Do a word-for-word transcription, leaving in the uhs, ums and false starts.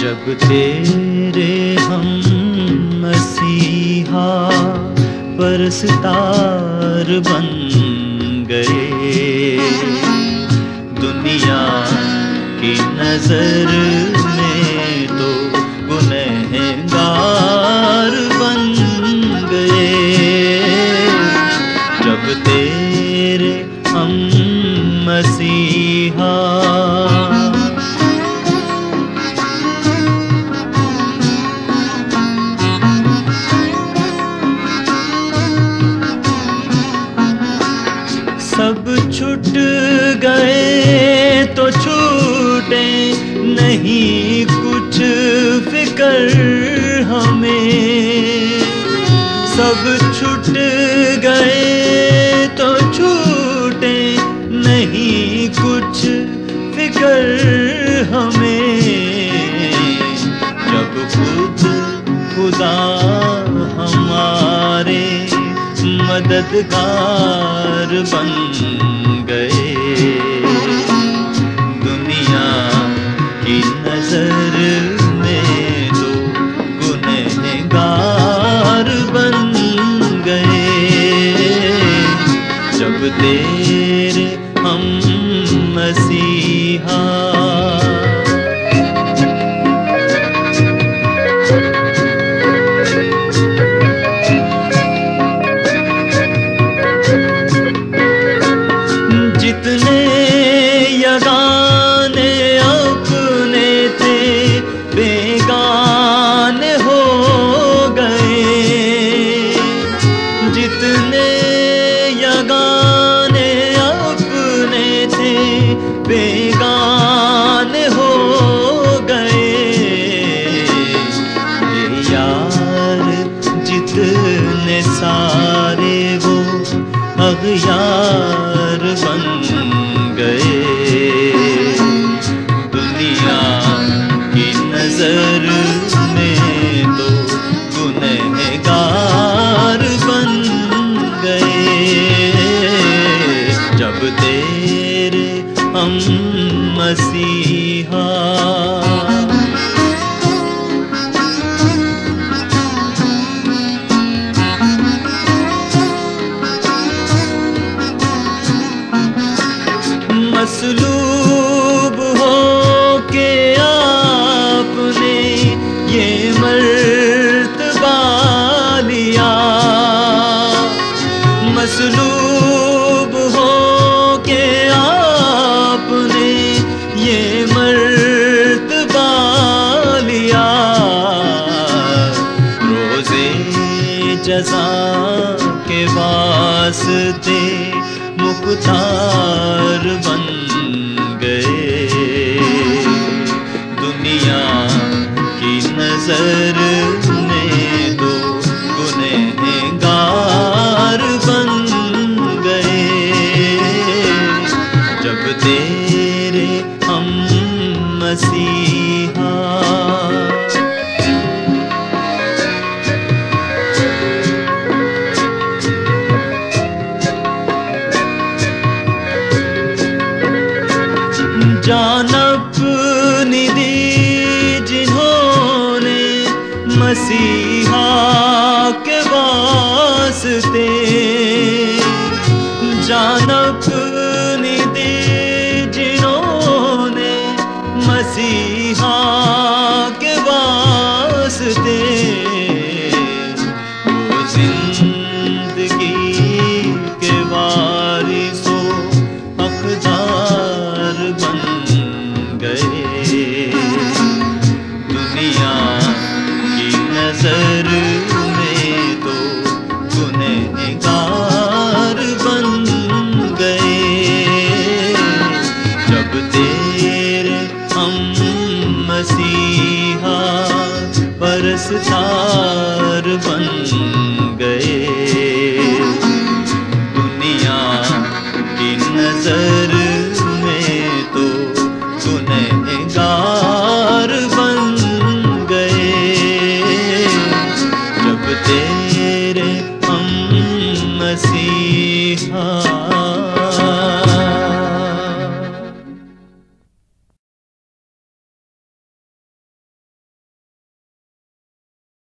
जब तेरे हम मसीहा परस्तार बन गए, दुनिया की नजर में तो गुनहगार बन गए। जब तेरे हम मसीहा सब छूट गए तो छूटे नहीं कुछ फिक्र हमें। सब छूट गए तो छूटे नहीं कुछ फिक्र हमें। जब खुद खुदा हमारे मददगार बन गए, दुनिया की नजर में तो गुनहगार बन गए। जब तेरे हम मसीहा जितने यगाने अपने थे बेगाने हो गए। जितने यगाने अपने थे बेगाने हो गए। ये यार जितने सारे वो अग़यार बन गए, दुनिया की नजर में तो गुनहगार बन गए। जब तेरे हम मसीहा मसलूब हो के आपने ये मर्तबा लिया। मसलूब हो के आपने ये मर्तबा लिया। रोज़े जज़ा के वास्ते मुख्तार बन गए, दुनिया की नजर में तो गुनहगार बन गए। जब तेरे हम मसीहा जान अपनी दी जिन्होंने मसीहा के वास्ते। जान अपनी दी जिन्होंने मसीहा के वास्ते। वो जिंदगी के वारिसो हकदार बन गए, दुनिया की नजर में तो गुनहगार बन गए। जब तेरे हम मसीहा परस्तार बन